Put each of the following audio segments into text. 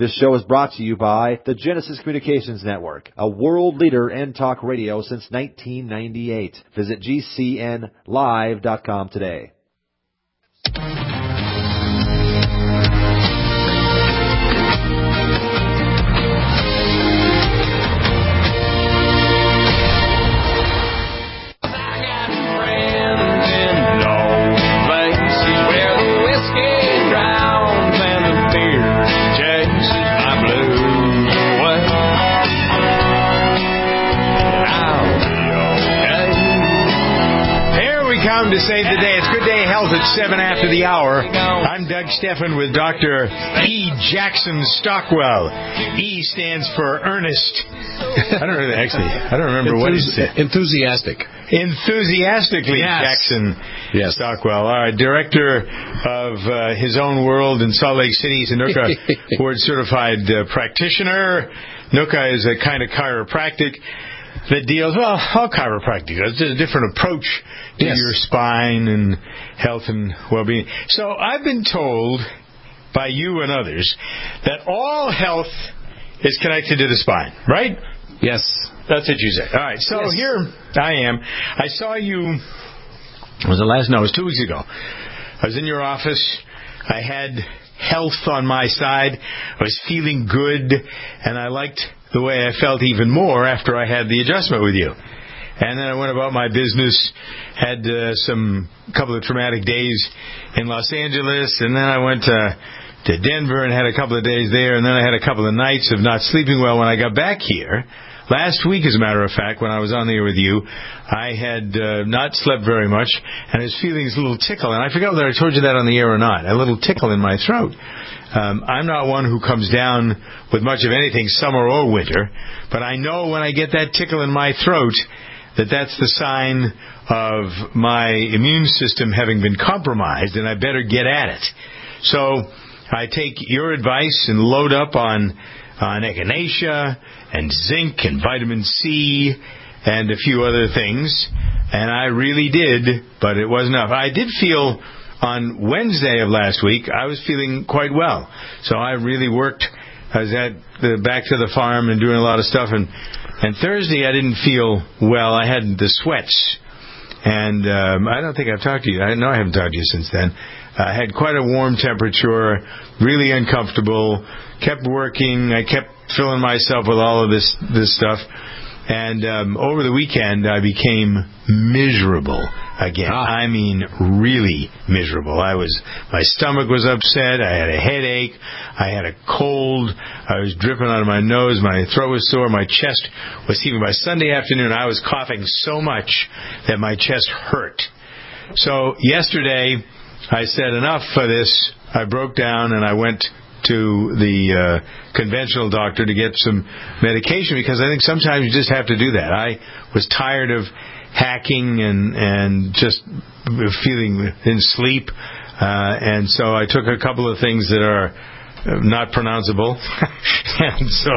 This show is brought to you by the Genesis Communications Network, a world leader in talk radio since 1998. Visit GCNlive.com today. To save the day. It's Good Day Health at 7 after the hour. I'm Doug Steffen with Dr. E. Jackson Stockwell. E stands for Ernest. I don't remember what he said. Enthusiastically, yes. Jackson Stockwell. All right, director of his own world in Salt Lake City. He's a NUCA board-certified practitioner. NUCA is a kind of chiropractic that deals, well, all chiropractic. It's a different approach to your spine and health and well-being. So I've been told by you and others that all health is connected to the spine, right? Yes. That's what you say. All right, so here I am. I saw you, was it last? No, it was 2 weeks ago. I was in your office. I had health on my side. I was feeling good, and I liked the way I felt even more after I had the adjustment with you. And then I went about my business, had couple of traumatic days in Los Angeles, and then I went to Denver and had a couple of days there, and then I had a couple of nights of not sleeping well when I got back here. Last week, as a matter of fact, when I was on there with you, I had not slept very much, and I was feeling this little tickle, and I forgot whether I told you that on the air or not, a little tickle in my throat. I'm not one who comes down with much of anything, summer or winter, but I know when I get that tickle in my throat that that's the sign of my immune system having been compromised, and I better get at it. So I take your advice and load up on echinacea and zinc and vitamin C and a few other things, and I really did, but it wasn't enough. I did feel on Wednesday of last week, I was feeling quite well. So I really worked. I was back to the farm and doing a lot of stuff. And Thursday, I didn't feel well. I had the sweats. And I don't think I've talked to you. I know I haven't talked to you since then. I had quite a warm temperature, really uncomfortable, kept working. I kept filling myself with all of this stuff. And over the weekend, I became miserable again. I mean, really miserable. My stomach was upset. I had a headache. I had a cold. I was dripping out of my nose. My throat was sore. My chest was heaving. By Sunday afternoon, I was coughing so much that my chest hurt. So yesterday, I said, enough for this. I broke down and I went to the conventional doctor to get some medication, because I think sometimes you just have to do that. I was tired of hacking and just feeling in sleep, and so I took a couple of things that are not pronounceable, and so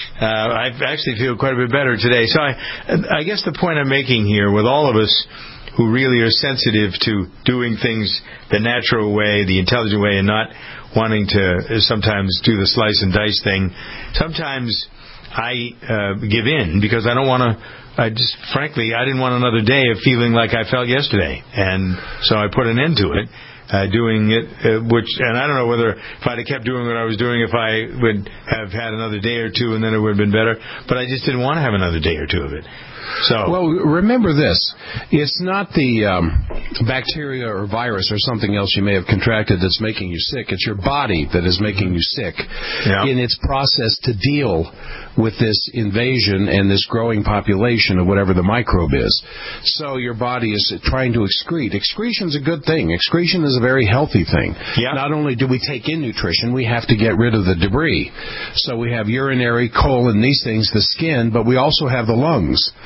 I actually feel quite a bit better today. So I guess the point I'm making here with all of us who really are sensitive to doing things the natural way, the intelligent way, and not wanting to sometimes do the slice and dice thing. Sometimes I give in because I don't want to. Frankly, I didn't want another day of feeling like I felt yesterday, and so I put an end to it. Doing it, and I don't know whether if I'd have kept doing what I was doing, if I would have had another day or two, and then it would have been better. But I just didn't want to have another day or two of it. So, well, remember this: it's not the bacteria or virus or something else you may have contracted that's making you sick. It's your body that is making you sick in its process to deal with this invasion and this growing population of whatever the microbe is. So your body is trying to excrete. Excretion's a good thing. Excretion is a very healthy thing. Yeah. Not only do we take in nutrition, we have to get rid of the debris. So we have urinary, colon, these things, the skin, but we also have the lungs.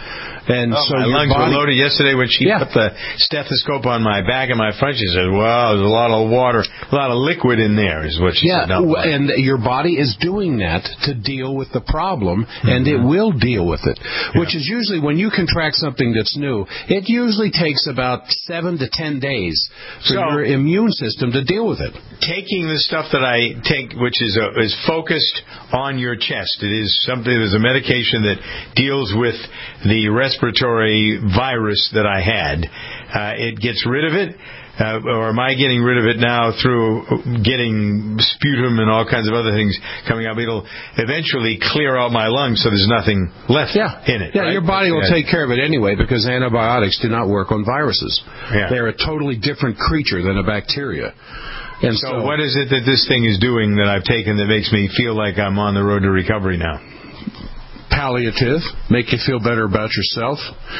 And so my lungs were loaded yesterday when she put the stethoscope on my back and my front. She said, well, there's a lot of water, a lot of liquid in there, is what she said. And your body is doing that to deal with the problem, and it will deal with it, which is usually when you contract something that's new, it usually takes about 7 to 10 days for your immune system to deal with it. Taking the stuff that I take, which is focused on your chest, it is something, there's a medication that deals with the respiratory virus that I had. It gets rid of it. Or am I getting rid of it now through getting sputum and all kinds of other things coming up? It'll eventually clear out my lungs so there's nothing left in it. Yeah, right? Your body will take care of it anyway because antibiotics do not work on viruses. Yeah. They're a totally different creature than a bacteria. And so what is it that this thing is doing that I've taken that makes me feel like I'm on the road to recovery now? Palliative, make you feel better about yourself,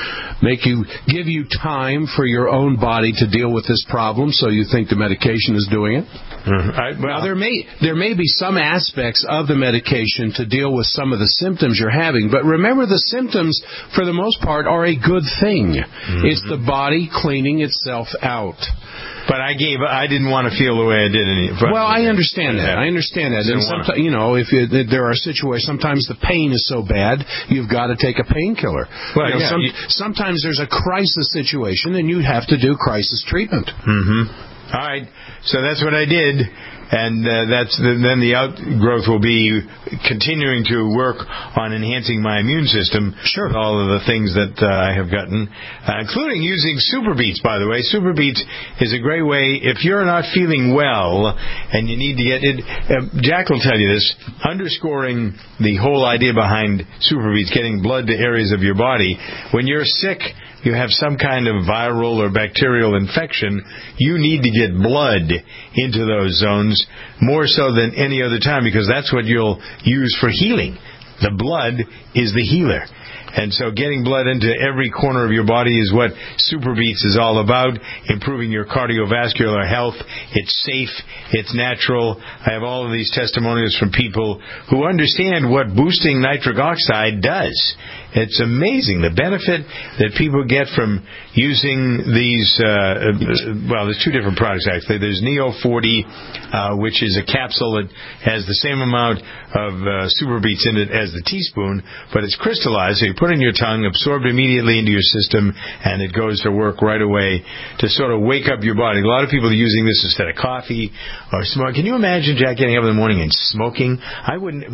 give you time for your own body to deal with this problem, so you think the medication is doing it. Well, there may be some aspects of the medication to deal with some of the symptoms you're having, but remember the symptoms, for the most part, are a good thing. It's the body cleaning itself out. But I didn't want to feel the way I did. Well, I understand that. And sometimes, if there are situations, sometimes the pain is so bad, you've got to take a painkiller. Well, sometimes there's a crisis situation, and you have to do crisis treatment. All right. So that's what I did. And then the outgrowth will be continuing to work on enhancing my immune system with all of the things that I have gotten, including using Super Beets, by the way. Super Beets is a great way, if you're not feeling well and you need to get it. Jack will tell you this, underscoring the whole idea behind Super Beets, getting blood to areas of your body. When you're sick, you have some kind of viral or bacterial infection, you need to get blood into those zones more so than any other time, because that's what you'll use for healing. The blood is the healer. And so getting blood into every corner of your body is what Super Beets is all about, improving your cardiovascular health. It's safe. It's natural. I have all of these testimonials from people who understand what boosting nitric oxide does. It's amazing the benefit that people get from using these, there's two different products actually. There's Neo 40, which is a capsule that has the same amount of Super Beets in it as the teaspoon, but it's crystallized, so you put it in your tongue, absorbed immediately into your system, and it goes to work right away to sort of wake up your body. A lot of people are using this instead of coffee or smoke. Can you imagine, Jack, getting up in the morning and smoking? I wouldn't.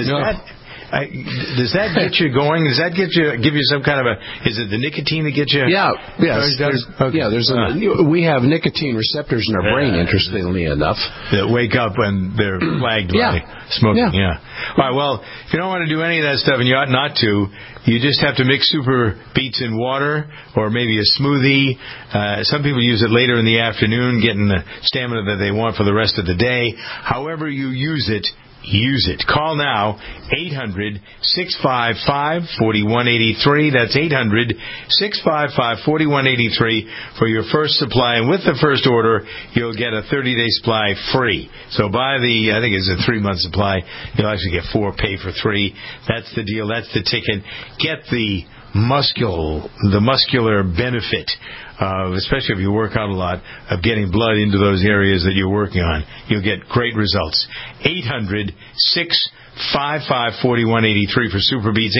Does that get you going? Does that give you some kind of is it the nicotine that gets you? We have nicotine receptors in our brain, interestingly enough, that wake up when they're flagged by smoking. Yeah. All right, well, if you don't want to do any of that stuff, and you ought not to, you just have to mix Super Beets in water or maybe a smoothie. Some people use it later in the afternoon, getting the stamina that they want for the rest of the day. However you use it, use it. Call now, 800-655-4183. That's 800-655-4183 for your first supply. And with the first order, you'll get a 30-day supply free. So buy I think it's a 3-month supply. You'll actually get 4, pay for 3. That's the deal. That's the ticket. Get the muscular benefit, especially if you work out a lot, of getting blood into those areas that you're working on. You'll get great results. 800-655-4183 for Super Beets.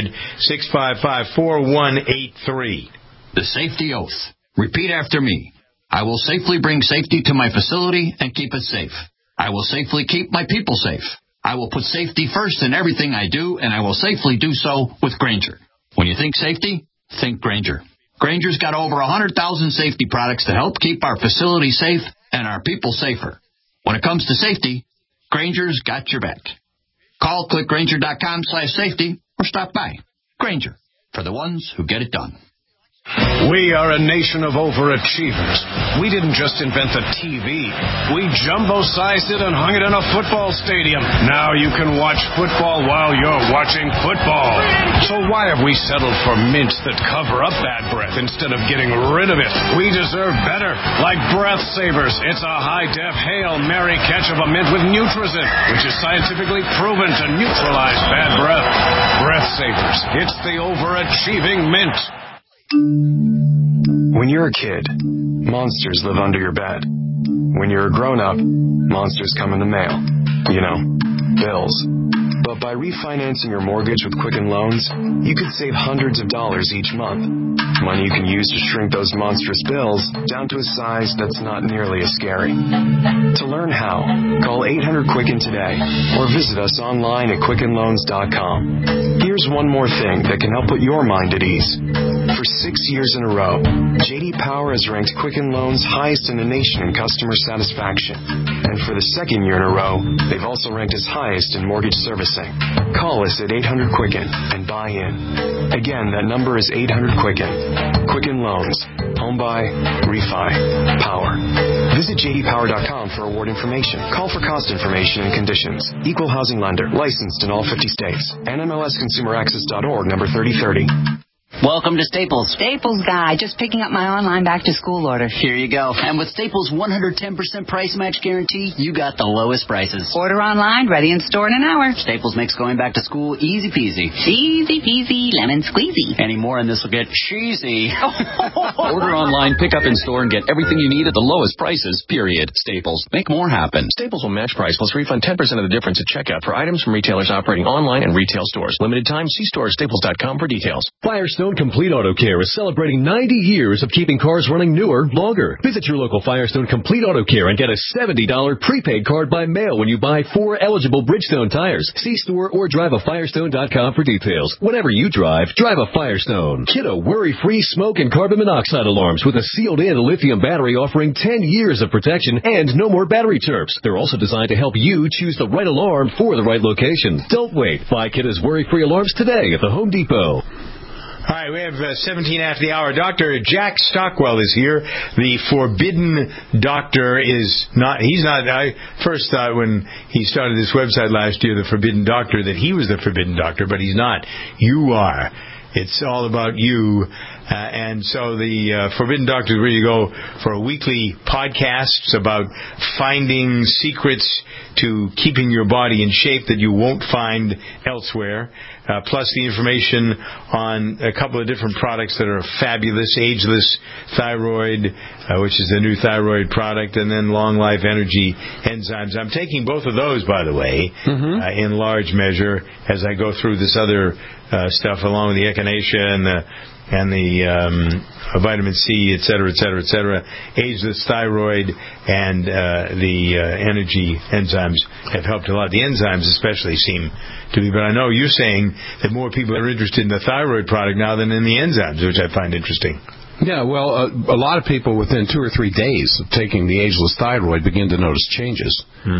800-655-4183. The safety oath. Repeat after me. I will safely bring safety to my facility and keep it safe. I will safely keep my people safe. I will put safety first in everything I do, and I will safely do so with Grainger. When you think safety, think Grainger. Grainger's got over 100,000 safety products to help keep our facility safe and our people safer. When it comes to safety, Grainger's got your back. Call clickgrainger.com/safety or stop by. Grainger, for the ones who get it done. We are a nation of overachievers. We didn't just invent the TV. We jumbo-sized it and hung it in a football stadium. Now you can watch football while you're watching football. So why have we settled for mints that cover up bad breath instead of getting rid of it? We deserve better. Like Breath Savers. It's a high-def Hail Mary catch of a mint with Nutrizin, which is scientifically proven to neutralize bad breath. Breath Savers. It's the overachieving mint. When you're a kid, monsters live under your bed. When you're a grown-up, monsters come in the mail. You know, bills. But by refinancing your mortgage with Quicken Loans, you could save hundreds of dollars each month. Money you can use to shrink those monstrous bills down to a size that's not nearly as scary. To learn how, call 800-QUICKEN today or visit us online at QuickenLoans.com. Here's one more thing that can help put your mind at ease. For 6 years in a row, J.D. Power has ranked Quicken Loans highest in the nation in customer satisfaction. And for the second year in a row, they've also ranked us highest in mortgage servicing. Call us at 800-QUICKEN and buy in. Again, that number is 800-QUICKEN. Quicken Loans. Home buy, refi, power. Visit jdpower.com for award information. Call for cost information and conditions. Equal housing lender. Licensed in all 50 states. NMLSConsumerAccess.org, number 3030. Welcome to Staples. Staples guy, just picking up my online back-to-school order. Here you go. And with Staples' 110% price match guarantee, you got the lowest prices. Order online, ready in store in an hour. Staples makes going back to school easy peasy. Easy peasy, lemon squeezy. Any more and this will get cheesy. Order online, pick up in store, and get everything you need at the lowest prices, period. Staples. Make more happen. Staples will match price plus refund 10% of the difference at checkout for items from retailers operating online and retail stores. Limited time. See store at staples.com for details. Firestone Complete Auto Care is celebrating 90 years of keeping cars running newer, longer. Visit your local Firestone Complete Auto Care and get a $70 prepaid card by mail when you buy 4 eligible Bridgestone tires. See store or drive a Firestone.com for details. Whenever you drive a Firestone. Kiddo worry-free smoke and carbon monoxide alarms with a sealed-in lithium battery offering 10 years of protection and no more battery chirps. They're also designed to help you choose the right alarm for the right location. Don't wait. Buy Kiddo's worry-free alarms today at the Home Depot. All right, we have 17 after the hour. Dr. Jack Stockwell is here. The Forbidden Doctor is not, he's not, I first thought when he started this website last year, The Forbidden Doctor, that he was the Forbidden Doctor, but he's not. You are. It's all about you. And so the Forbidden Doctor is where you go for a weekly podcast. It's about finding secrets to keeping your body in shape that you won't find elsewhere. Plus the information on a couple of different products that are fabulous. Ageless Thyroid, which is the new thyroid product, and then Long Life Energy Enzymes. I'm taking both of those, by the way, in large measure as I go through this other stuff along with the echinacea and the vitamin C, et cetera, et cetera, et cetera. Ageless Thyroid and the energy enzymes have helped a lot. The enzymes especially seem to be, but I know you're saying that more people are interested in the thyroid product now than in the enzymes, which I find interesting. Yeah, well, a lot of people within 2 or 3 days of taking the Ageless Thyroid begin to notice changes.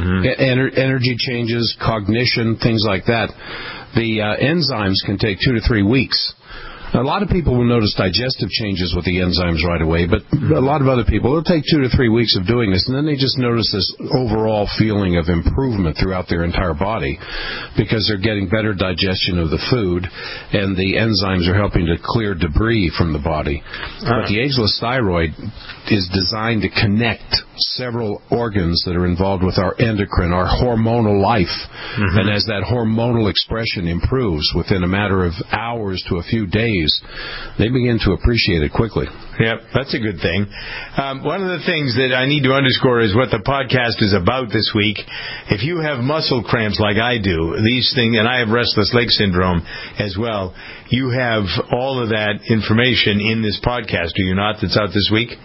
Energy changes, cognition, things like that. The enzymes can take 2 to 3 weeks. A lot of people will notice digestive changes with the enzymes right away, but a lot of other people, it'll take 2 to 3 weeks of doing this, and then they just notice this overall feeling of improvement throughout their entire body because they're getting better digestion of the food, and the enzymes are helping to clear debris from the body. But the Ageless Thyroid is designed to connect several organs that are involved with our endocrine, our hormonal life. And as that hormonal expression improves within a matter of hours to a few days, they begin to appreciate it quickly. Yep, that's a good thing. One of the things that I need to underscore is what the podcast is about this week. If you have muscle cramps like I do, these things, and I have restless leg syndrome as well, you have all of that information in this podcast, do you not, that's out this week?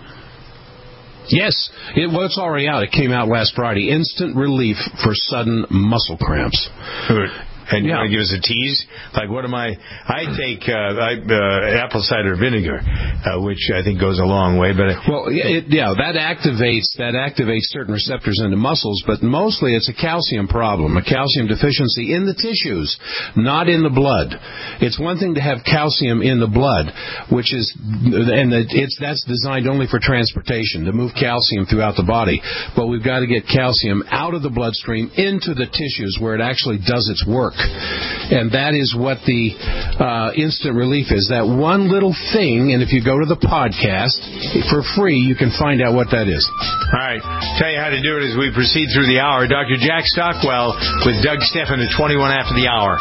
Yes. It's already out. It came out last Friday. Instant relief for sudden muscle cramps. And you want to give us a tease? Like, what am I take apple cider vinegar, which I think goes a long way. But that activates certain receptors in the muscles, but mostly it's a calcium problem, a calcium deficiency in the tissues, not in the blood. It's one thing to have calcium in the blood, that's designed only for transportation, to move calcium throughout the body. But we've got to get calcium out of the bloodstream into the tissues where it actually does its work. And that is what the instant relief is, that one little thing. And if you go to the podcast for free, you can find out what that is. All right. Tell you how to do it as we proceed through the hour. Dr. Jack Stockwell with Doug Stephan at 21 after the hour.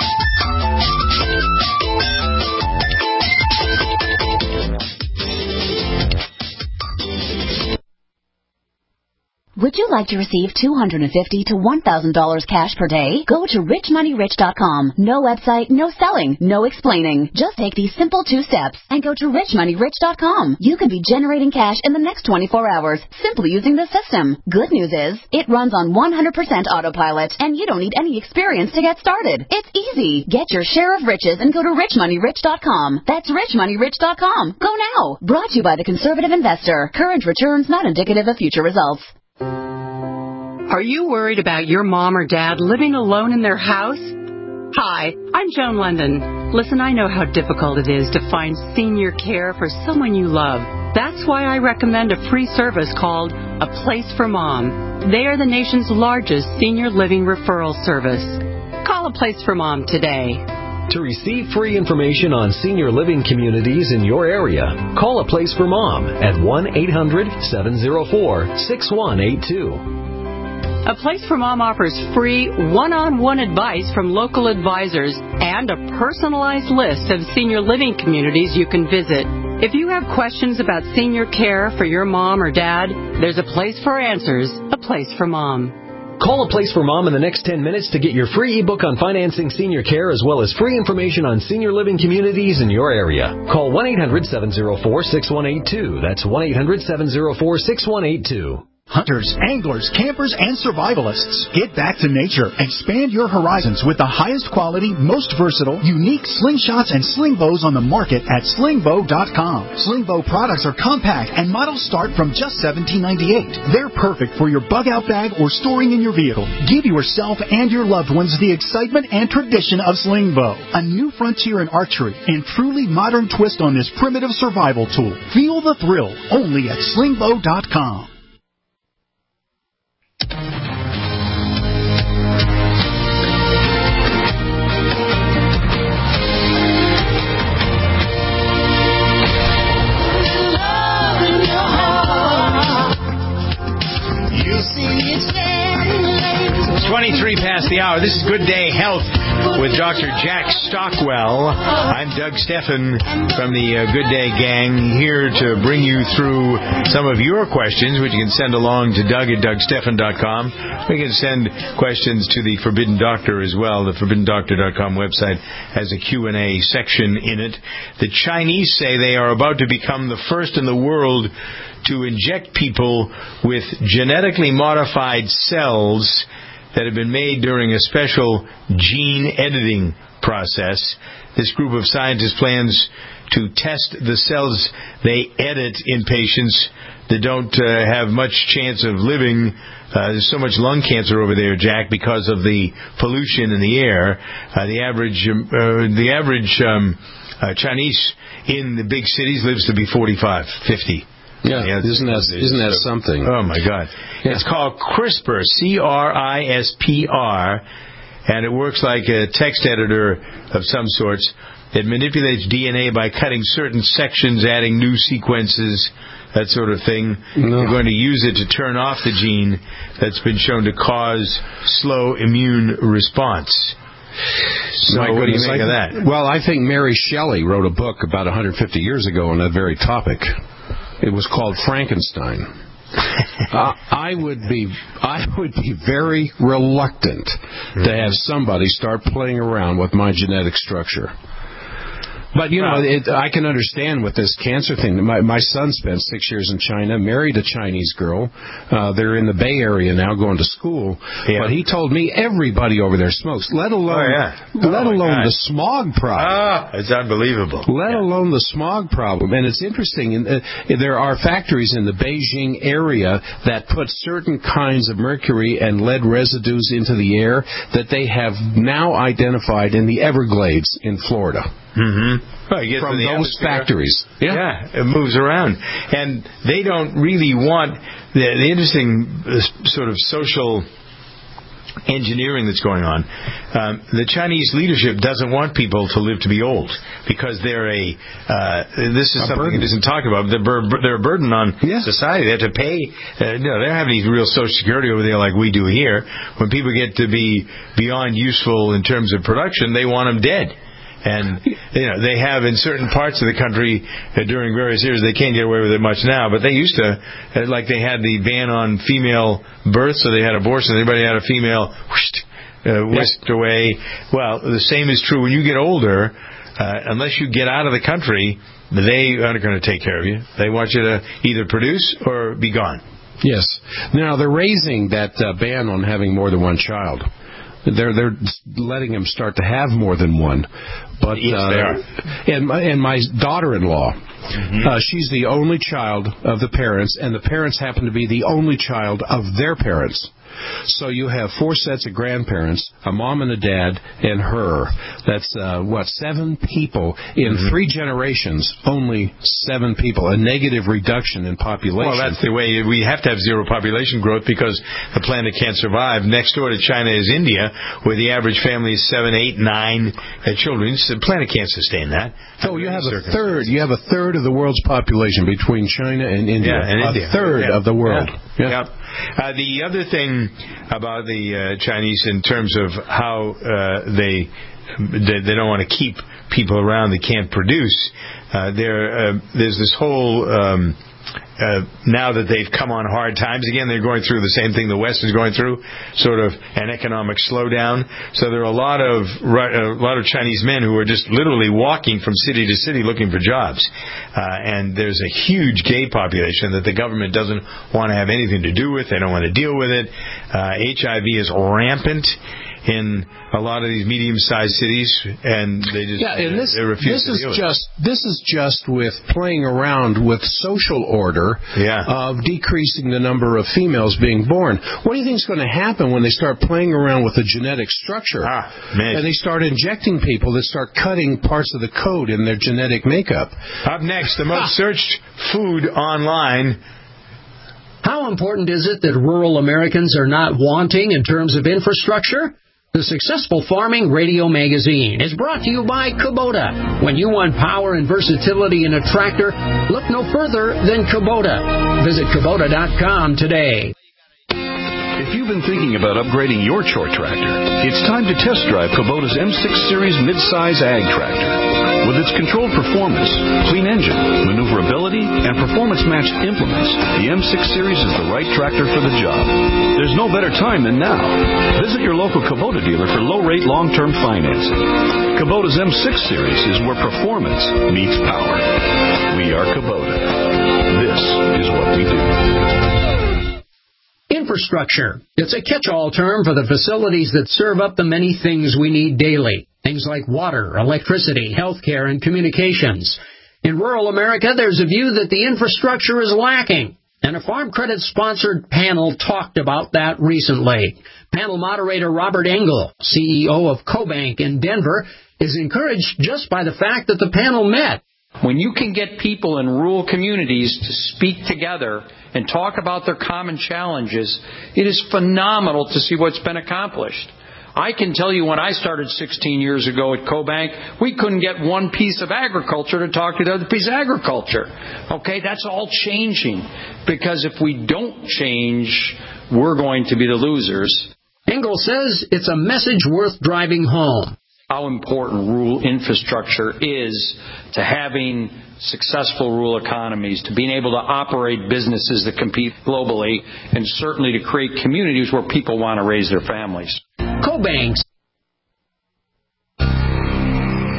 Would you like to receive $250 to $1,000 cash per day? Go to richmoneyrich.com. No website, no selling, no explaining. Just take these simple 2 steps and go to richmoneyrich.com. You can be generating cash in the next 24 hours simply using the system. Good news is, it runs on 100% autopilot, and you don't need any experience to get started. It's easy. Get your share of riches and go to richmoneyrich.com. That's richmoneyrich.com. Go now. Brought to you by the Conservative Investor. Current returns not indicative of future results. Are you worried about your mom or dad living alone in their house? Hi, I'm Joan London. Listen, I know how difficult it is to find senior care for someone you love. That's why I recommend a free service called A Place for Mom. They are the nation's largest senior living referral service. Call A Place for Mom today. To receive free information on senior living communities in your area, call A Place for Mom at 1-800-704-6182. A Place for Mom offers free one-on-one advice from local advisors and a personalized list of senior living communities you can visit. If you have questions about senior care for your mom or dad, there's a place for answers, A Place for Mom. Call A Place for Mom in the next 10 minutes to get your free ebook on financing senior care as well as free information on senior living communities in your area. Call 1-800-704-6182. That's 1-800-704-6182. Hunters, anglers, campers, and survivalists. Get back to nature. Expand your horizons with the highest quality, most versatile, unique slingshots and sling bows on the market at slingbow.com. Slingbow products are compact and models start from just $17.98. They're perfect for your bug-out bag or storing in your vehicle. Give yourself and your loved ones the excitement and tradition of Slingbow, a new frontier in archery and truly modern twist on this primitive survival tool. Feel the thrill only at slingbow.com. It's 23 past the hour. This is Good Day Health with Dr. Jack Stockwell. I'm Doug Stephan from the Good Day gang, here to bring you through some of your questions, which you can send along to Doug at DougStephan.com. We can send questions to the Forbidden Doctor as well. The ForbiddenDoctor.com website has a Q&A section in it. The Chinese say they are about to become the first in the world to inject people with genetically modified cells that have been made during a special gene editing process. This group of scientists plans to test the cells they edit in patients that don't have much chance of living. There's so much lung cancer over there, Jack, because of the pollution in the air. The average Chinese in the big cities lives to be 45, 50. Yeah, isn't that something? Oh, my God. Yeah. It's called CRISPR, CRISPR, and it works like a text editor of some sorts. It manipulates DNA by cutting certain sections, adding new sequences, that sort of thing. They're going to use it to turn off the gene that's been shown to cause slow immune response. So what do you make of that? Well, I think Mary Shelley wrote a book about 150 years ago on that very topic. It was called Frankenstein. I would be very reluctant to have somebody start playing around with my genetic structure. But, I can understand with this cancer thing. My son spent 6 years in China, married a Chinese girl. They're in the Bay Area now going to school. Yeah. But he told me everybody over there smokes, let alone the smog problem. It's unbelievable. Let alone the smog problem. And it's interesting. There are factories in the Beijing area that put certain kinds of mercury and lead residues into the air that they have now identified in the Everglades in Florida. Mm-hmm. Well, from those factories. Yeah, it moves around. And they don't really want the interesting sort of social engineering that's going on. The Chinese leadership doesn't want people to live to be old because they're this is something that isn't talked about. They're a burden on society. They have to pay. They don't have any real Social Security over there like we do here. When people get to be beyond useful in terms of production, they want them dead. And, they have in certain parts of the country during various years, they can't get away with it much now, but they used to, like they had the ban on female birth, so they had abortion. Anybody had a female, whisked away. Well, the same is true when you get older. Unless you get out of the country, they aren't going to take care of you. They want you to either produce or be gone. Yes. Now, they're raising that ban on having more than one child. They're letting them start to have more than one, but yes, they are. And my daughter-in-law, she's the only child of the parents, and the parents happen to be the only child of their parents. So you have 4 sets of grandparents, a mom and a dad, and her. That's, 7 people in 3 generations, only 7 people, a negative reduction in population. Well, that's the way. We have to have zero population growth because the planet can't survive. Next door to China is India, where the average family is 7, 8, 9 children. So the planet can't sustain that. So you have a third. You have a third of the world's population between China and India. Yeah, and India. A third of the world. Yeah. The other thing about the Chinese in terms of how they don't want to keep people around that can't produce, there's this whole now that they've come on hard times again, they're going through the same thing the West is going through, sort of an economic slowdown. So there are a lot of Chinese men who are just literally walking from city to city looking for jobs. And there's a huge gay population that the government doesn't want to have anything to do with. They don't want to deal with it. HIV is rampant in a lot of these medium-sized cities, and they just they refuse to deal with it. This is just with playing around with social order of decreasing the number of females being born. What do you think is going to happen when they start playing around with the genetic structure and they start injecting people that start cutting parts of the code in their genetic makeup? Up next, the most searched food online. How important is it that rural Americans are not wanting in terms of infrastructure? The Successful Farming Radio Magazine is brought to you by Kubota. When you want power and versatility in a tractor, look no further than Kubota. Visit Kubota.com today. If you've been thinking about upgrading your chore tractor, it's time to test drive Kubota's M6 Series midsize ag tractor. With its controlled performance, clean engine, maneuverability, and performance-matched implements, the M6 Series is the right tractor for the job. There's no better time than now. Visit your local Kubota dealer for low-rate long-term financing. Kubota's M6 Series is where performance meets power. We are Kubota. This is what we do. Infrastructure. It's a catch-all term for the facilities that serve up the many things we need daily. Things like water, electricity, healthcare, and communications. In rural America, there's a view that the infrastructure is lacking. And a Farm Credit-sponsored panel talked about that recently. Panel moderator Robert Engel, CEO of CoBank in Denver, is encouraged just by the fact that the panel met. When you can get people in rural communities to speak together and talk about their common challenges, it is phenomenal to see what's been accomplished. I can tell you when I started 16 years ago at CoBank, we couldn't get one piece of agriculture to talk to the other piece of agriculture. Okay, that's all changing. Because if we don't change, we're going to be the losers. Engel says it's a message worth driving home. How important rural infrastructure is to having successful rural economies, to being able to operate businesses that compete globally, and certainly to create communities where people want to raise their families. CoBank.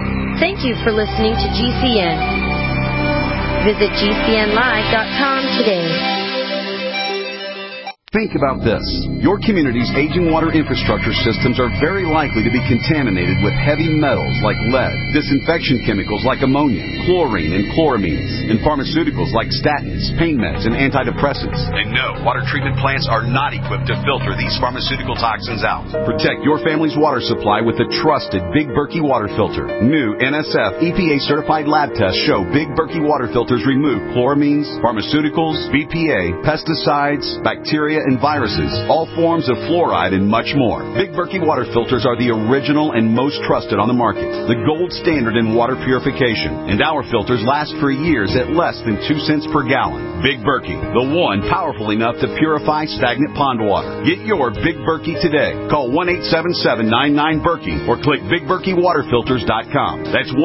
Thank you for listening to GCN. Visit GCNlive.com today. Think about this. Your community's aging water infrastructure systems are very likely to be contaminated with heavy metals like lead, disinfection chemicals like ammonia, chlorine and chloramines, and pharmaceuticals like statins, pain meds, and antidepressants. And no, water treatment plants are not equipped to filter these pharmaceutical toxins out. Protect your family's water supply with the trusted Big Berkey water filter. New NSF EPA-certified lab tests show Big Berkey water filters remove chloramines, pharmaceuticals, BPA, pesticides, bacteria, and viruses, all forms of fluoride, and much more. Big Berkey water filters are the original and most trusted on the market, the gold standard in water purification, and our filters last for years at less than 2 cents per gallon. Big Berkey, the one powerful enough to purify stagnant pond water. Get your Big Berkey today. Call 1-877-99-BERKEY or click BigBerkeyWaterFilters.com. That's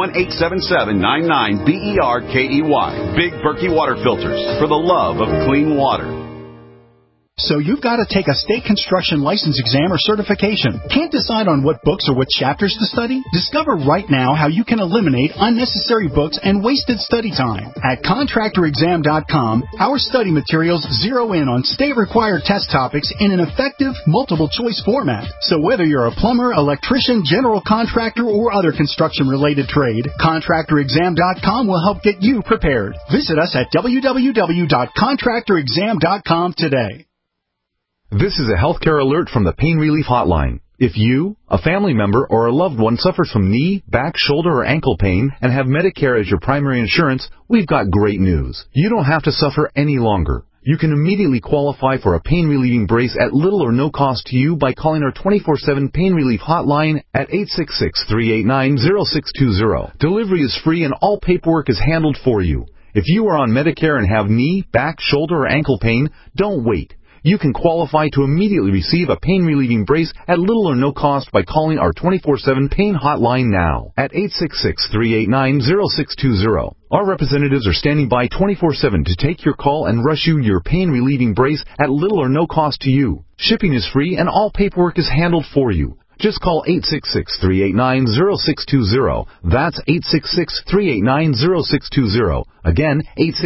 1-877-99-BERKEY. Big Berkey Water Filters, for the love of clean water. So you've got to take a state construction license exam or certification. Can't decide on what books or what chapters to study? Discover right now how you can eliminate unnecessary books and wasted study time. At ContractorExam.com, our study materials zero in on state-required test topics in an effective, multiple-choice format. So whether you're a plumber, electrician, general contractor, or other construction-related trade, ContractorExam.com will help get you prepared. Visit us at www.ContractorExam.com today. This is a healthcare alert from the Pain Relief Hotline. If you, a family member, or a loved one suffers from knee, back, shoulder, or ankle pain and have Medicare as your primary insurance, we've got great news. You don't have to suffer any longer. You can immediately qualify for a pain-relieving brace at little or no cost to you by calling our 24/7 Pain Relief Hotline at 866-389-0620. Delivery is free and all paperwork is handled for you. If you are on Medicare and have knee, back, shoulder, or ankle pain, don't wait. You can qualify to immediately receive a pain-relieving brace at little or no cost by calling our 24/7 Pain Hotline now at 866-389-0620. Our representatives are standing by 24/7 to take your call and rush you your pain-relieving brace at little or no cost to you. Shipping is free and all paperwork is handled for you. Just call 866-389-0620. That's 866-389-0620. Again,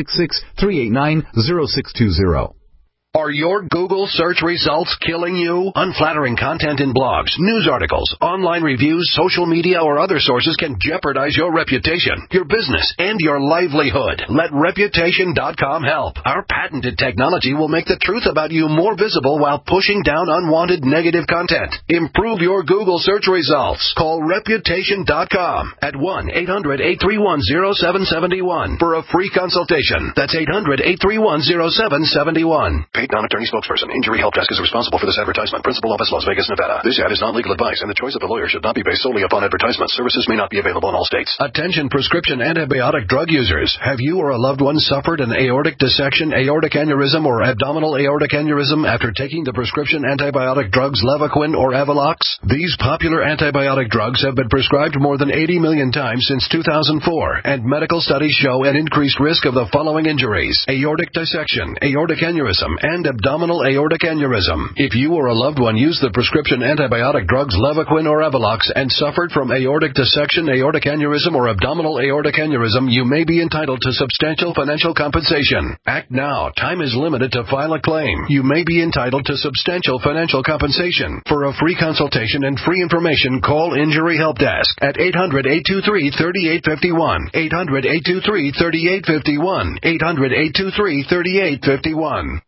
866-389-0620. Are your Google search results killing you? Unflattering content in blogs, news articles, online reviews, social media, or other sources can jeopardize your reputation, your business, and your livelihood. Let Reputation.com help. Our patented technology will make the truth about you more visible while pushing down unwanted negative content. Improve your Google search results. Call Reputation.com at 1-800-831-0771 for a free consultation. That's 800-831-0771. Paid non-attorney spokesperson. Injury Help Desk is responsible for this advertisement. Principal office, Las Vegas, Nevada. This ad is not legal advice, and the choice of a lawyer should not be based solely upon advertisement. Services may not be available in all states. Attention prescription antibiotic drug users. Have you or a loved one suffered an aortic dissection, aortic aneurysm, or abdominal aortic aneurysm after taking the prescription antibiotic drugs Levaquin or Avelox? These popular antibiotic drugs have been prescribed more than 80 million times since 2004, and medical studies show an increased risk of the following injuries: aortic dissection, aortic aneurysm, and abdominal aortic aneurysm. If you or a loved one used the prescription antibiotic drugs Levaquin or Avelox and suffered from aortic dissection, aortic aneurysm, or abdominal aortic aneurysm, you may be entitled to substantial financial compensation. Act now. Time is limited to file a claim. You may be entitled to substantial financial compensation. For a free consultation and free information, call Injury Help Desk at 800-823-3851. 800-823-3851. 800-823-3851.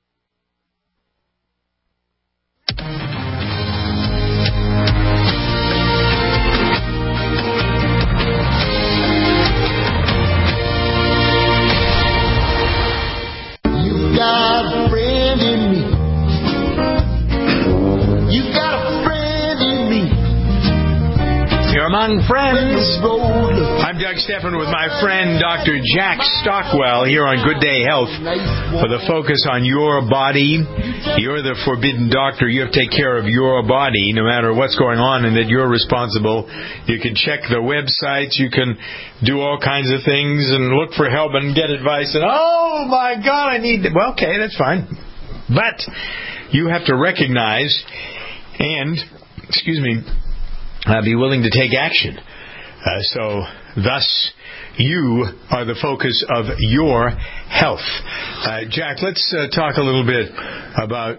You got a friend in me. You got a friend in me. You're among friends. I'm Doug Stephan with my friend Dr. Jack Stockwell here on Good Day Health for the focus on your body. You're the forbidden doctor. You have to take care of your body no matter what's going on, and that you're responsible. You can check the websites. You can do all kinds of things and look for help and get advice. And, oh, my God, I need... Well, okay, that's fine. But you have to recognize and, be willing to take action. So, thus, you are the focus of your health. Jack, let's talk a little bit about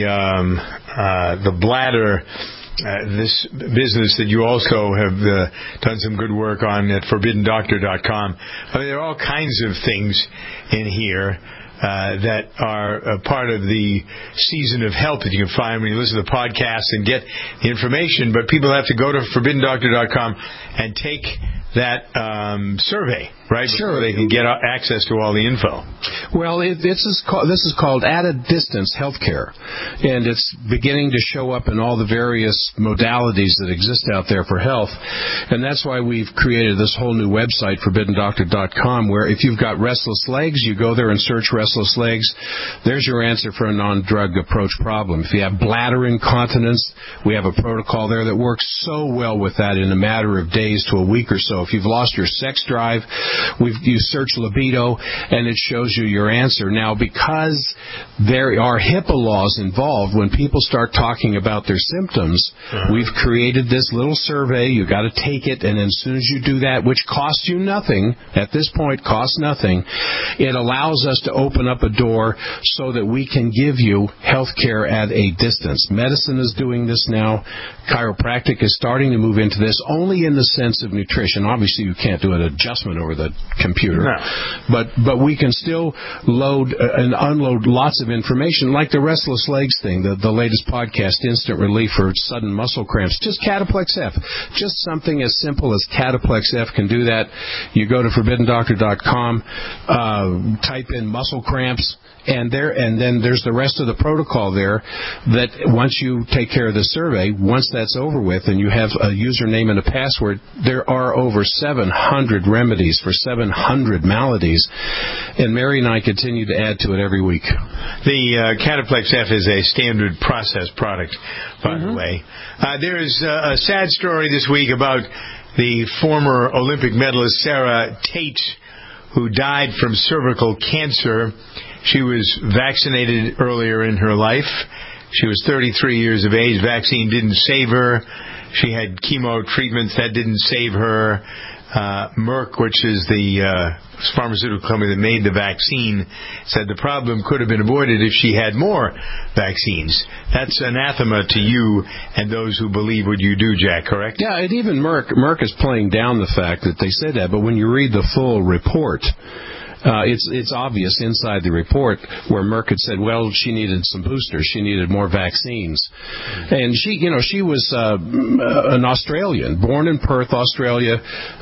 the bladder. This business that you also have done some good work on at ForbiddenDoctor.com. I mean, there are all kinds of things in here that are a part of the season of health that you can find when you listen to the podcast and get the information. But people have to go to ForbiddenDoctor.com and take that survey, right? Sure. Before they can get access to all the info. Well, this is called At a Distance Healthcare, and it's beginning to show up in all the various modalities that exist out there for health, and that's why we've created this whole new website, ForbiddenDoctor.com, where if you've got restless legs, you go there and search restless legs. There's your answer for a non-drug approach problem. If you have bladder incontinence, we have a protocol there that works so well with that in a matter of days to a week or so. If you've lost your sex drive, you search libido, and it shows you your answer. Now, because there are HIPAA laws involved, when people start talking about their symptoms, we've created this little survey. You've got to take it, and as soon as you do that, which costs you nothing, at this point costs nothing, it allows us to open up a door so that we can give you health care at a distance. Medicine is doing this now. Chiropractic is starting to move into this, only in the sense of nutrition. Obviously, you can't do an adjustment over the computer. No. But we can still load and unload lots of information, like the restless legs thing, the latest podcast, Instant Relief for Sudden Muscle Cramps. Just Cataplex F. Just something as simple as Cataplex F can do that. You go to ForbiddenDoctor.com, type in muscle cramps, and then there's the rest of the protocol there that once you take care of the survey, once that's over with and you have a username and a password, there are over 700 remedies for 700 maladies. And Mary and I continue to add to it every week. The Cataplex F is a standard process product, by the way. There is a sad story this week about the former Olympic medalist Sarah Tate, who died from cervical cancer. She was vaccinated earlier in her life. She was 33 years of age. Vaccine didn't save her. She had chemo treatments that didn't save her. Merck, which is the pharmaceutical company that made the vaccine, said the problem could have been avoided if she had more vaccines. That's anathema to you and those who believe what you do, Jack, correct? Yeah, and even Merck is playing down the fact that they said that, but when you read the full report, it's obvious inside the report where Merck had said, well, she needed some boosters, she needed more vaccines, and she was an Australian, born in Perth, Australia.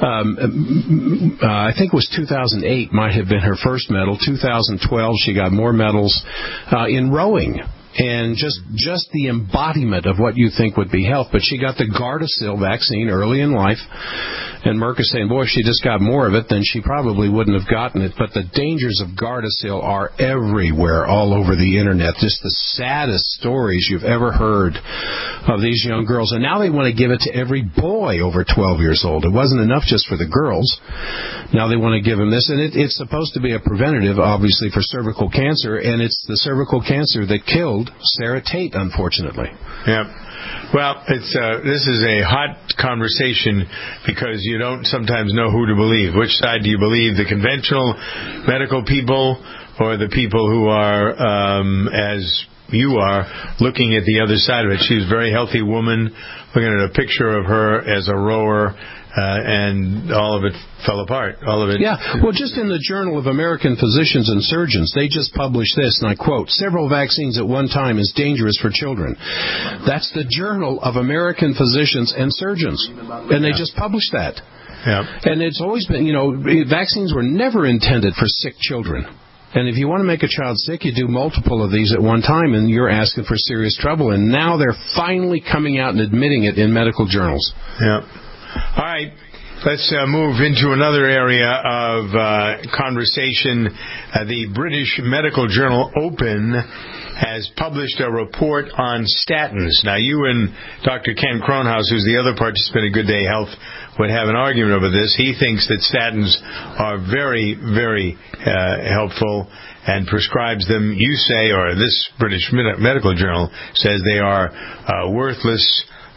I think it was 2008 might have been her first medal. 2012 she got more medals in rowing. And just the embodiment of what you think would be health. But she got the Gardasil vaccine early in life, and Merck is saying, boy, if she just got more of it, then she probably wouldn't have gotten it. But the dangers of Gardasil are everywhere, all over the Internet. Just the saddest stories you've ever heard of these young girls. And now they want to give it to every boy over 12 years old. It wasn't enough just for the girls. Now they want to give them this. And it's supposed to be a preventative, obviously, for cervical cancer, and it's the cervical cancer that killed Sarah Tate, unfortunately. Yeah. Well, this is a hot conversation because you don't sometimes know who to believe. Which side do you believe? The conventional medical people or the people who are, as you are, looking at the other side of it? She's a very healthy woman, looking at a picture of her as a rower, and all of it fell apart. All of it. Yeah. Well, just in the Journal of American Physicians and Surgeons, they just published this, and I quote, "Several vaccines at one time is dangerous for children." That's the Journal of American Physicians and Surgeons, and they just published that. Yeah. And it's always been, vaccines were never intended for sick children. And if you want to make a child sick, you do multiple of these at one time, and you're asking for serious trouble. And now they're finally coming out and admitting it in medical journals. Yeah. All right. Let's move into another area of conversation. The British medical journal Open has published a report on statins. Now, you and Dr. Ken Kronhaus, who's the other participant in Good Day Health, would have an argument over this. He thinks that statins are very, very helpful and prescribes them. You say, or this British medical journal says they are worthless.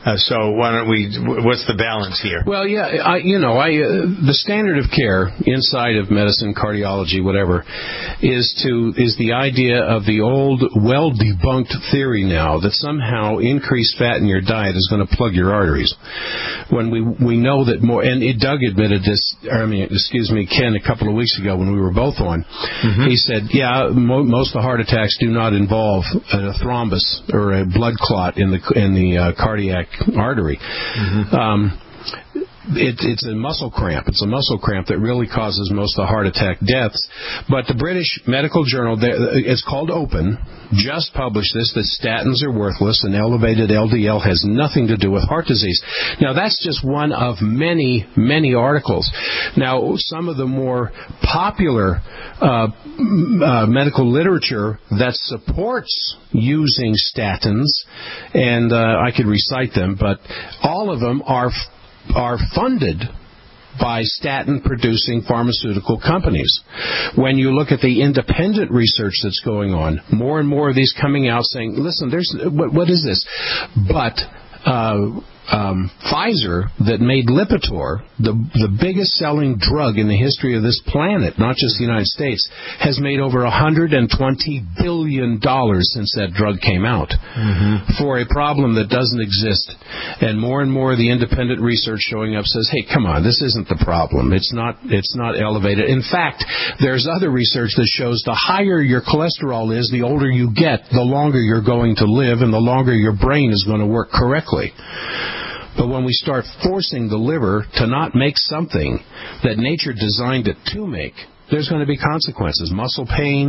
So why don't we? What's the balance here? Well, the standard of care inside of medicine, cardiology, whatever, is the idea of the old, well-debunked theory now that somehow increased fat in your diet is going to plug your arteries. When we know that more, and Doug admitted this. Ken, a couple of weeks ago when we were both on, he said, most of the heart attacks do not involve a thrombus or a blood clot in the cardiac artery. It's a muscle cramp. It's a muscle cramp that really causes most of the heart attack deaths. But the British Medical Journal, it's called Open, just published this, that statins are worthless and elevated LDL has nothing to do with heart disease. Now, that's just one of many, many articles. Now, some of the more popular medical literature that supports using statins, and I could recite them, but all of them are funded by statin-producing pharmaceutical companies. When you look at the independent research that's going on, more and more of these coming out saying, listen, what is this? But Pfizer, that made Lipitor, the biggest selling drug in the history of this planet, not just the United States, has made over $120 billion since that drug came out for a problem that doesn't exist. And more of the independent research showing up says, hey, come on, this isn't the problem. It's not elevated. In fact, there's other research that shows the higher your cholesterol is, the older you get, the longer you're going to live, and the longer your brain is going to work correctly. But when we start forcing the liver to not make something that nature designed it to make, there's going to be consequences. Muscle pain,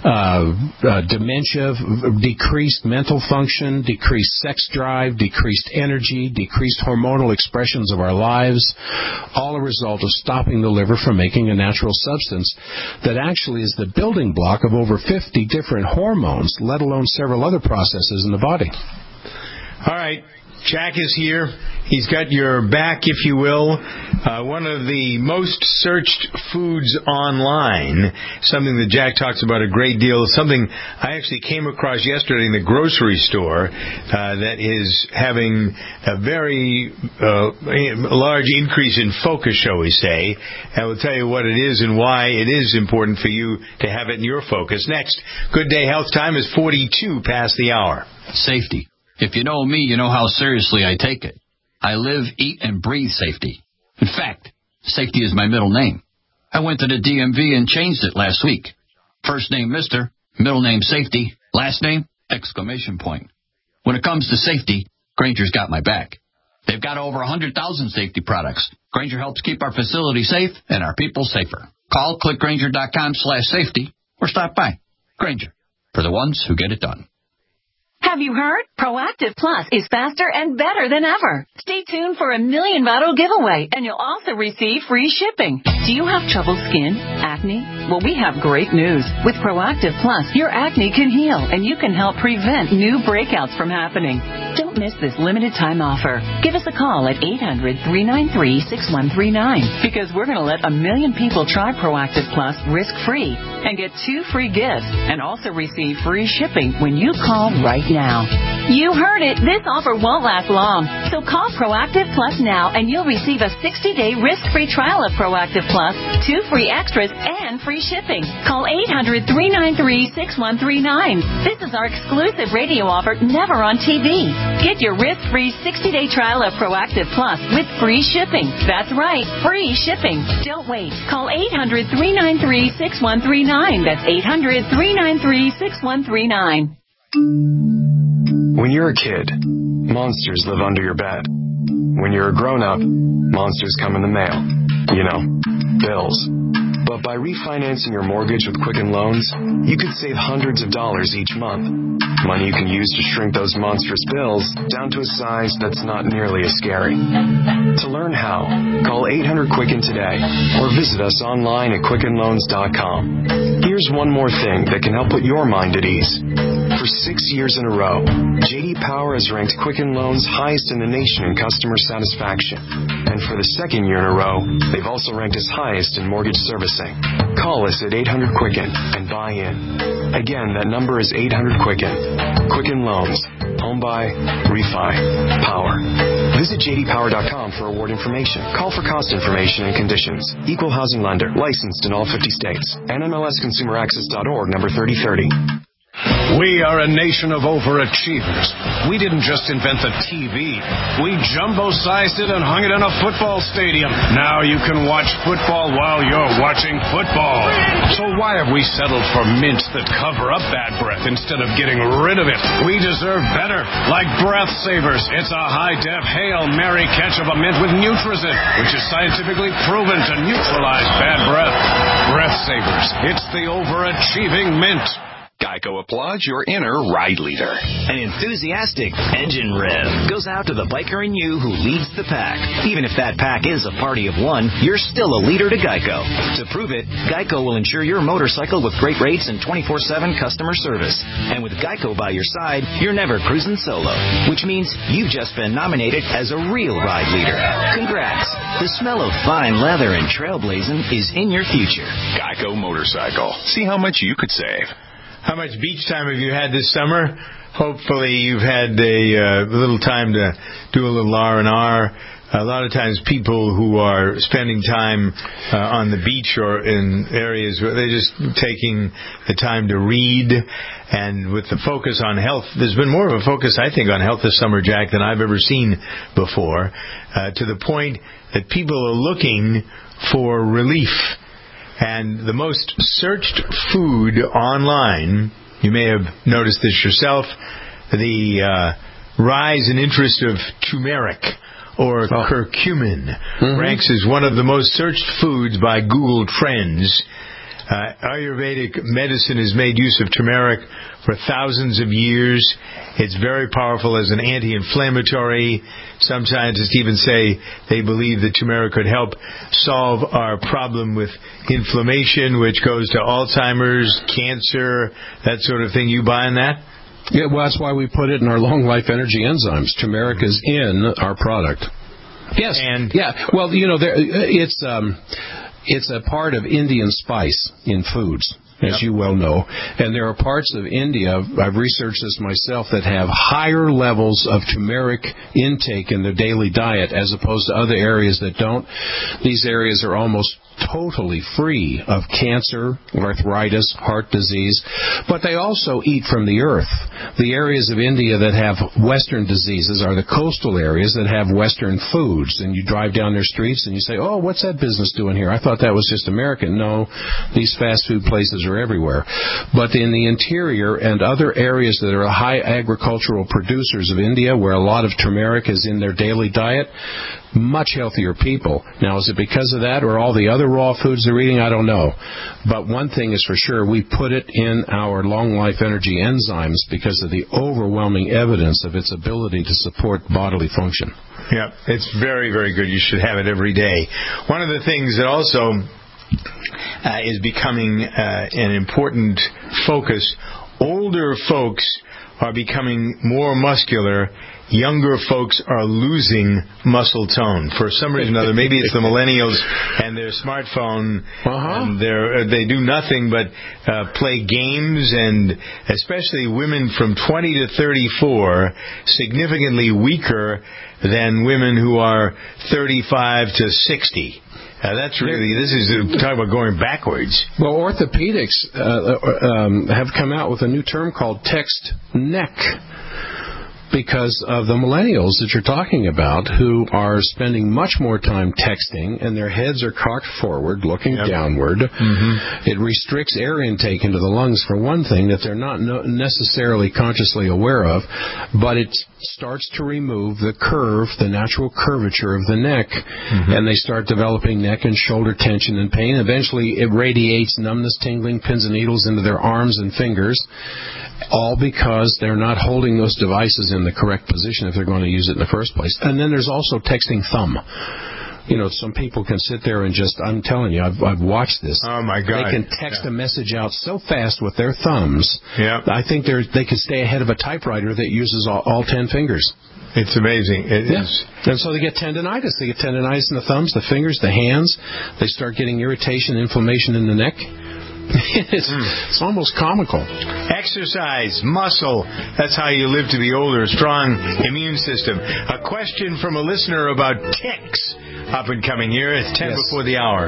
dementia, decreased mental function, decreased sex drive, decreased energy, decreased hormonal expressions of our lives, all a result of stopping the liver from making a natural substance that actually is the building block of over 50 different hormones, let alone several other processes in the body. All right. Jack is here. He's got your back, if you will. One of the most searched foods online, something that Jack talks about a great deal, something I actually came across yesterday in the grocery store that is having a very large increase in focus, shall we say. I will tell you what it is and why it is important for you to have it in your focus. Next, Good Day Health time is 42 past the hour. Safety. If you know me, you know how seriously I take it. I live, eat, and breathe safety. In fact, safety is my middle name. I went to the DMV and changed it last week. First name Mr., middle name Safety, last name exclamation point. When it comes to safety, Grainger's got my back. They've got over 100,000 safety products. Grainger helps keep our facility safe and our people safer. Call clickgrainger.com/safety or stop by. Grainger, for the ones who get it done. Have you heard? Proactive Plus is faster and better than ever. Stay tuned for a $1 million bottle giveaway, and you'll also receive free shipping. Do you have troubled skin? Acne? Well, we have great news. With Proactive Plus, your acne can heal, and you can help prevent new breakouts from happening. Don't miss this limited time offer. Give us a call at 800-393-6139, because we're going to let 1 million people try Proactive Plus risk-free and get 2 free gifts, and also receive free shipping when you call right now. You heard it. This offer won't last long. So call Proactive Plus now and you'll receive a 60-day risk-free trial of Proactive Plus, 2 free extras, and free shipping. Call 800-393-6139. This is our exclusive radio offer, never on TV. Get your risk-free 60-day trial of Proactive Plus with free shipping. That's right, free shipping. Don't wait. Call 800-393-6139. That's 800-393-6139. When you're a kid, monsters live under your bed. When you're a grown-up, monsters come in the mail. You know, bills. But by refinancing your mortgage with Quicken Loans, you could save hundreds of dollars each month. Money you can use to shrink those monstrous bills down to a size that's not nearly as scary. To learn how, call 800-QUICKEN today or visit us online at QuickenLoans.com. Here's one more thing that can help put your mind at ease. For 6 years in a row, J.D. Power has ranked Quicken Loans highest in the nation in customer satisfaction. And for the second year in a row, they've also ranked us highest in mortgage servicing. Call us at 800-QUICKEN and buy in. Again, that number is 800-QUICKEN. Quicken Loans. Home buy, refi, power. Visit jdpower.com for award information. Call for cost information and conditions. Equal housing lender. Licensed in all 50 states. NMLSconsumeraccess.org, number 3030. We are a nation of overachievers. We didn't just invent the TV. We jumbo-sized it and hung it in a football stadium. Now you can watch football while you're watching football. So why have we settled for mints that cover up bad breath instead of getting rid of it? We deserve better. Like Breath Savers. It's a high-def Hail Mary catch of a mint with Nutrizin, which is scientifically proven to neutralize bad breath. Breath Savers. It's the overachieving mint. Geico applauds your inner ride leader. An enthusiastic engine rev goes out to the biker in you who leads the pack. Even if that pack is a party of one, you're still a leader to Geico. To prove it, Geico will insure your motorcycle with great rates and 24/7 customer service. And with Geico by your side, you're never cruising solo, which means you've just been nominated as a real ride leader. Congrats. The smell of fine leather and trailblazing is in your future. Geico Motorcycle. See how much you could save. How much beach time have you had this summer? Hopefully you've had a little time to do a little R&R. A lot of times people who are spending time on the beach or in areas where they're just taking the time to read, and with the focus on health, there's been more of a focus, I think, on health this summer, Jack, than I've ever seen before, to the point that people are looking for relief. And the most searched food online, you may have noticed this yourself, the rise in interest of turmeric or curcumin ranks as one of the most searched foods by Google Trends. Ayurvedic medicine has made use of turmeric for thousands of years. It's very powerful as an anti-inflammatory. Some scientists even say they believe that turmeric could help solve our problem with inflammation, which goes to Alzheimer's, cancer, that sort of thing. You buying that? Yeah, well, that's why we put it in our long life energy enzymes. Turmeric is in our product. Yes. And well, you know, it's a part of Indian spice in foods, as you well know. And there are parts of India, I've researched this myself, that have higher levels of turmeric intake in their daily diet as opposed to other areas that don't. These areas are almost totally free of cancer, arthritis, heart disease, but they also eat from the earth. The areas of India that have Western diseases are the coastal areas that have Western foods, and you drive down their streets and you say, oh, what's that business doing here? I thought that was just American. No, these fast food places are everywhere. But in the interior and other areas that are high agricultural producers of India, where a lot of turmeric is in their daily diet, much healthier people. Now, is it because of that or all the other raw foods they're eating? I don't know. But one thing is for sure, we put it in our long life energy enzymes because of the overwhelming evidence of its ability to support bodily function. Yeah, it's very, very good. You should have it every day. One of the things that also is becoming an important focus, older folks are becoming more muscular. Younger folks are losing muscle tone for some reason or other. Maybe it's the millennials and their smartphone, and they do nothing but play games, and especially women from 20 to 34, significantly weaker than women who are 35 to 60. That's really, this is talking about going backwards. Well, orthopedics have come out with a new term called text neck, because of the millennials that you're talking about, who are spending much more time texting, and their heads are cocked forward, looking downward. It restricts air intake into the lungs, for one thing, that they're not necessarily consciously aware of, but it starts to remove the curve, the natural curvature of the neck, and they start developing neck and shoulder tension and pain. Eventually, it radiates numbness, tingling, pins and needles into their arms and fingers, all because they're not holding those devices in the correct position if they're going to use it in the first place. And then there's also texting thumb. You know, some people can sit there and just, I'm telling you, I've watched this. Oh, my God. They can text a message out so fast with their thumbs. I think they could stay ahead of a typewriter that uses all 10 fingers. It's amazing. It is. And so they get tendinitis. They get tendinitis in the thumbs, the fingers, the hands. They start getting irritation, inflammation in the neck. It's almost comical. Exercise, muscle. That's how you live to be older. A strong immune system. A question from a listener about ticks. Up and coming here. It's 10 before the hour.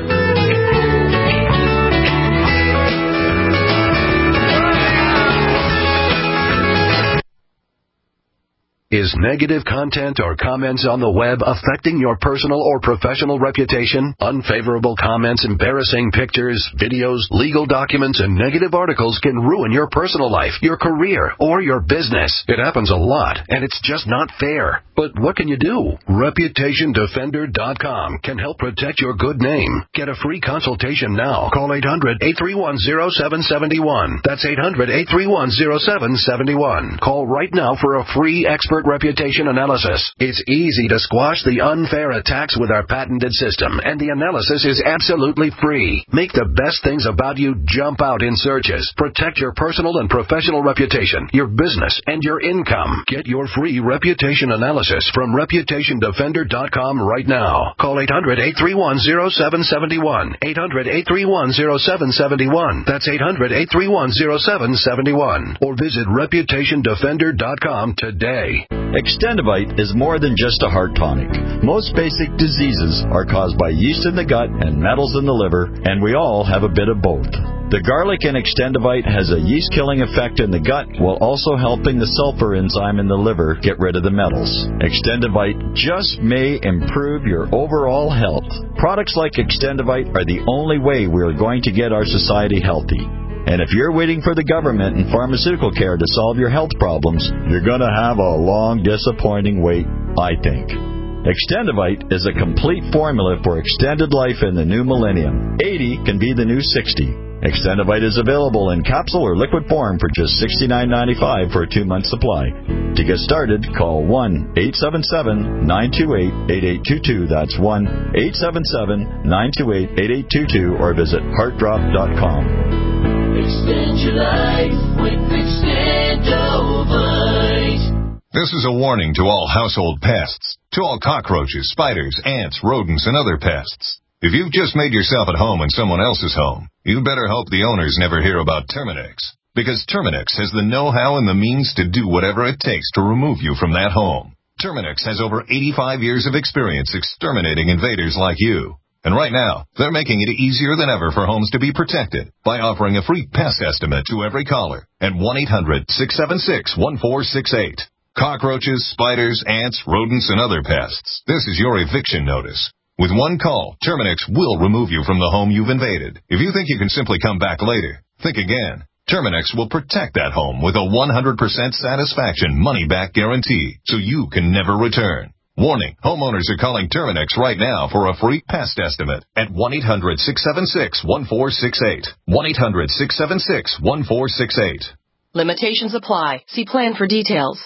Is negative content or comments on the web affecting your personal or professional reputation? Unfavorable comments, embarrassing pictures, videos, legal documents, and negative articles can ruin your personal life, your career, or your business. It happens a lot, and it's just not fair. But what can you do? ReputationDefender.com can help protect your good name. Get a free consultation now. Call 800-831-0771. That's 800-831-0771. Call right now for a free expert reputation analysis. It's easy to squash the unfair attacks with our patented system, and the analysis is absolutely free. Make the best things about you jump out in searches. Protect your personal and professional reputation, your business, and your income. Get your free reputation analysis from ReputationDefender.com right now. Call 800-831-0771. 800-831-0771. That's 800-831-0771. Or visit ReputationDefender.com today. Extendivite is more than just a heart tonic. Most basic diseases are caused by yeast in the gut and metals in the liver, and we all have a bit of both. The garlic in Extendivite has a yeast-killing effect in the gut while also helping the sulfur enzyme in the liver get rid of the metals. Extendivite just may improve your overall health. Products like Extendivite are the only way we are going to get our society healthy. And if you're waiting for the government and pharmaceutical care to solve your health problems, you're going to have a long, disappointing wait, I think. Extendivite is a complete formula for extended life in the new millennium. 80 can be the new 60. Extendivite is available in capsule or liquid form for just $69.95 for a 2-month supply. To get started, call 1-877-928-8822. That's 1-877-928-8822 or visit heartdrop.com. Extend your life with Extendovite. This is a warning to all household pests, to all cockroaches, spiders, ants, rodents, and other pests. If you've just made yourself at home in someone else's home, you better hope the owners never hear about Terminex. Because Terminex has the know-how and the means to do whatever it takes to remove you from that home. Terminex has over 85 years of experience exterminating invaders like you. And right now, they're making it easier than ever for homes to be protected by offering a free pest estimate to every caller at 1-800-676-1468. Cockroaches, spiders, ants, rodents, and other pests. This is your eviction notice. With one call, Terminex will remove you from the home you've invaded. If you think you can simply come back later, think again. Terminex will protect that home with a 100% satisfaction money-back guarantee, so you can never return. Warning, homeowners are calling Terminex right now for a free pest estimate at 1-800-676-1468. 1-800-676-1468. Limitations apply. See plan for details.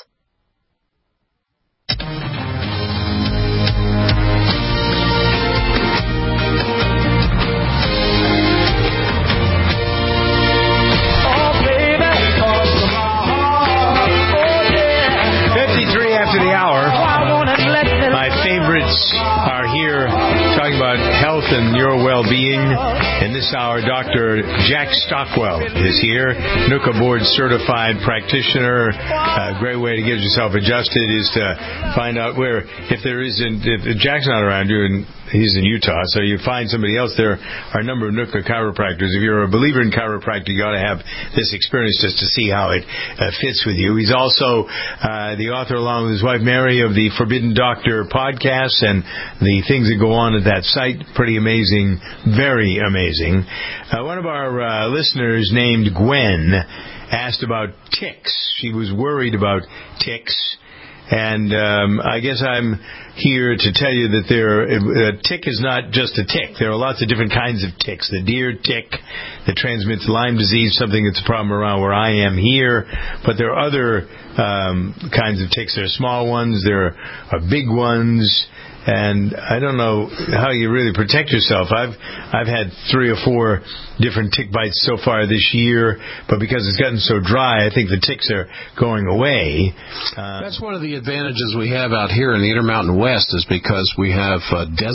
Are here talking about health and your well-being. In this hour, Dr. Jack Stockwell is here, NUCA board certified practitioner. A great way to get yourself adjusted is to find out where, if Jack's not around you, and he's in Utah, so you find somebody else. There are a number of NUCA chiropractors. If you're a believer in chiropractic, you got to have this experience just to see how it fits with you. He's also the author, along with his wife Mary, of the Forbidden Doctor podcast and the things that go on at that site. Pretty amazing, very amazing. One of our listeners named Gwen asked about ticks. She was worried about ticks. And I guess I'm here to tell you that a tick is not just a tick. There are lots of different kinds of ticks. The deer tick that transmits Lyme disease, something that's a problem around where I am here. But there are other kinds of ticks. There are small ones. There are big ones. And I don't know how you really protect yourself. I've had 3 or 4 different tick bites so far this year, but because it's gotten so dry, I think the ticks are going away. That's one of the advantages we have out here in the Intermountain West, is because we have desert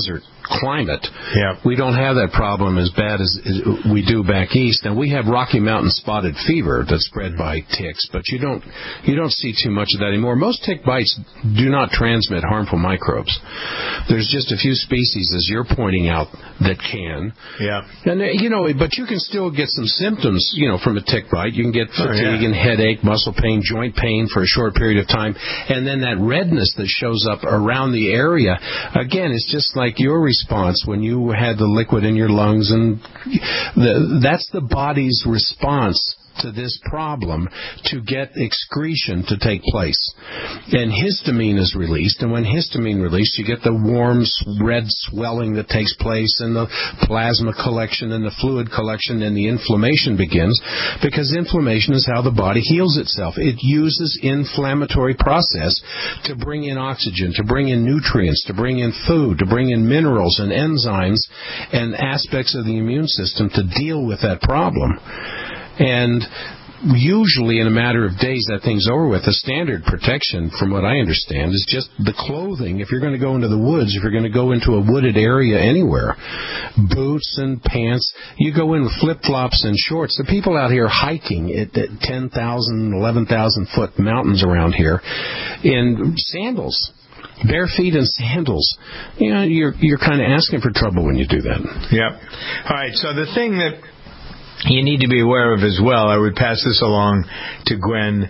climate, we don't have that problem as bad as we do back east. And we have Rocky Mountain spotted fever that's spread by ticks, but you don't see too much of that anymore. Most tick bites do not transmit harmful microbes. There's just a few species, as you're pointing out, that can. Yeah. And but you can still get some symptoms, from a tick bite. You can get fatigue and headache, muscle pain, joint pain for a short period of time, and then that redness that shows up around the area. Again, it's just like your response when you had the liquid in your lungs, and that's the body's response to this problem to get excretion to take place. And histamine is released, and when histamine released, you get the warm, red swelling that takes place, and the plasma collection, and the fluid collection, and the inflammation begins, because inflammation is how the body heals itself. It uses inflammatory process to bring in oxygen, to bring in nutrients, to bring in food, to bring in minerals and enzymes and aspects of the immune system to deal with that problem. And usually in a matter of days that thing's over with. The standard protection, from what I understand, is just the clothing. If you're going to go into the woods, if you're going to go into a wooded area anywhere, boots and pants, you go in with flip-flops and shorts. The people out here hiking at 10,000, 11,000 foot mountains around here in sandals. Bare feet and sandals. You're kind of asking for trouble when you do that. Yep. All right, so the thing that you need to be aware of as well, I would pass this along to Gwen,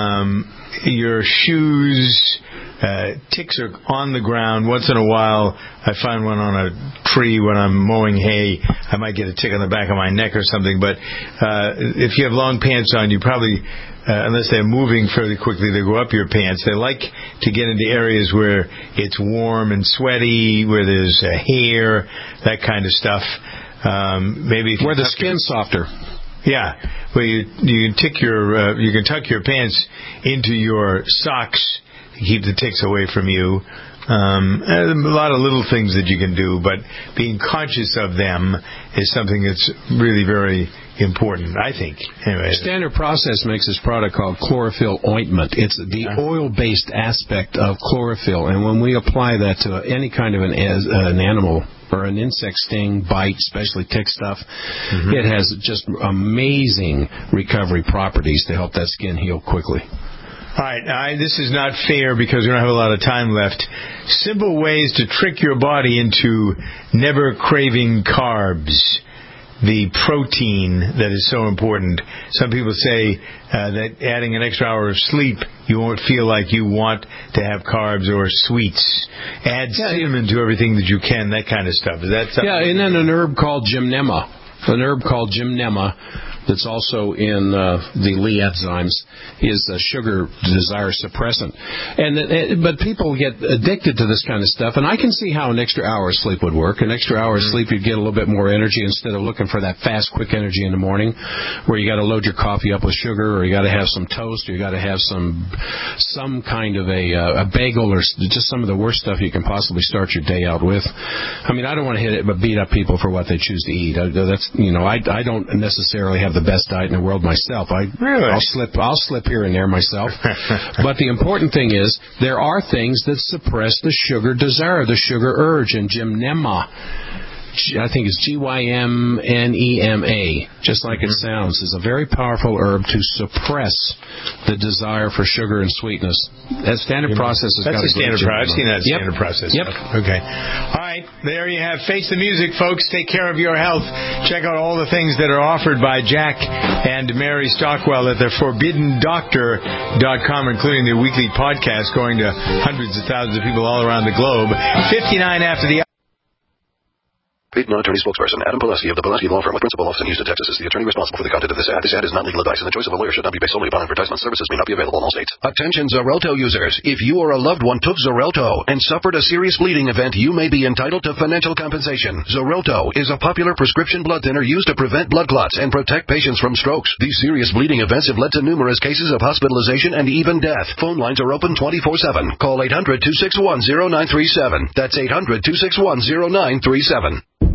your shoes, ticks are on the ground. Once in a while, I find one on a tree when I'm mowing hay. I might get a tick on the back of my neck or something, but if you have long pants on, you probably... unless they're moving fairly quickly, they go up your pants. They like to get into areas where it's warm and sweaty, where there's hair, that kind of stuff. Maybe if where the skin's softer. Yeah, where you can tuck your pants into your socks to keep the ticks away from you. A lot of little things that you can do, but being conscious of them is something that's really very important, I think. Anyway. Standard Process makes this product called chlorophyll ointment. It's the oil-based aspect of chlorophyll, and when we apply that to any kind of an animal or an insect sting, bite, especially tick stuff, it has just amazing recovery properties to help that skin heal quickly. All right, this is not fair because we don't have a lot of time left. Simple ways to trick your body into never craving carbs. The protein that is so important. Some people say that adding an extra hour of sleep, you won't feel like you want to have carbs or sweets. Add cinnamon to everything that you can, that kind of stuff. Is that something? Yeah, and then an herb called gymnema. That's also in the Lee enzymes is a sugar desire suppressant. But people get addicted to this kind of stuff, and I can see how an extra hour of sleep would work. An extra hour of sleep, you'd get a little bit more energy instead of looking for that fast, quick energy in the morning where you got to load your coffee up with sugar, or you got to have some toast, or you got to have some kind of a bagel, or just some of the worst stuff you can possibly start your day out with. I mean, I don't want to hit it, but beat up people for what they choose to eat. I don't necessarily have the best diet in the world myself. I'll slip here and there myself. But the important thing is there are things that suppress the sugar desire, the sugar urge, and gymnema, I think it's Gymnema, just like it sounds, is a very powerful herb to suppress the desire for sugar and sweetness. That Standard Process has got a standard process. I've seen that Standard Process. Yep. Okay. All right. There you have Face the Music, folks. Take care of your health. Check out all the things that are offered by Jack and Mary Stockwell at the ForbiddenDoctor.com, including their weekly podcast going to hundreds of thousands of people all around the globe. 59 after the Paid non-attorney spokesperson Adam Pileski of the Pileski Law Firm with principal office in Houston, Texas is the attorney responsible for the content of this ad. This ad is not legal advice, and the choice of a lawyer should not be based solely upon advertisement. Services may not be available in all states. Attention Xarelto users. If you or a loved one took Xarelto and suffered a serious bleeding event, you may be entitled to financial compensation. Xarelto is a popular prescription blood thinner used to prevent blood clots and protect patients from strokes. These serious bleeding events have led to numerous cases of hospitalization and even death. Phone lines are open 24/7. Call 800-261-0937. That's 800-261-0937.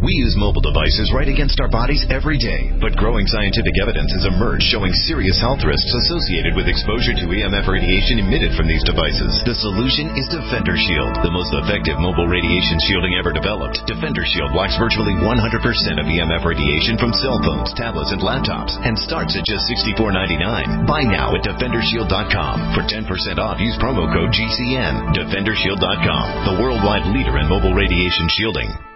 We use mobile devices right against our bodies every day, but growing scientific evidence has emerged showing serious health risks associated with exposure to EMF radiation emitted from these devices. The solution is Defender Shield, the most effective mobile radiation shielding ever developed. Defender Shield blocks virtually 100% of EMF radiation from cell phones, tablets, and laptops, and starts at just $64.99. Buy now at DefenderShield.com. For 10% off, use promo code GCN. DefenderShield.com, the worldwide leader in mobile radiation shielding.